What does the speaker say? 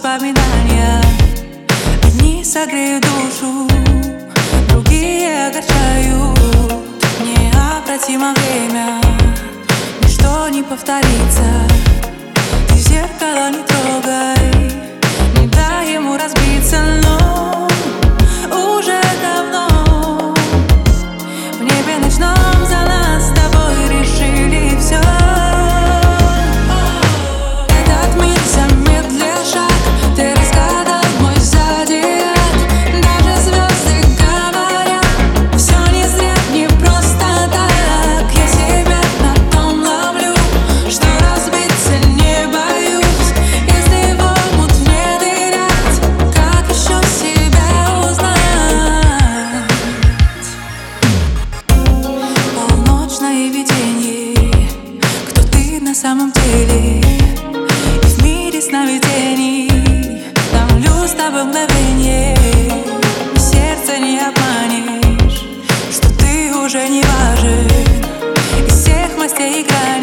воспоминания. Одни согреют душу, другие огорчают. Необратимо время, ничто не повторится. Ты зеркало не трогай, не дай ему разбиться, но уже давно в небе ночном за нас с тобой решили все. Этот мир замедлил шаг, ты разгадал мой зодиак. Даже звезды говорят, все не зря, не просто так. Я себя на том ловлю, что разбиться не боюсь. Если в омут не дырять, как еще себя узнать? Полночное видение, кто ты на самом деле? И в мире сновидений томлю с тобой мгновенье. И сердце не обманешь, что ты уже не важен. Из всех мастей играли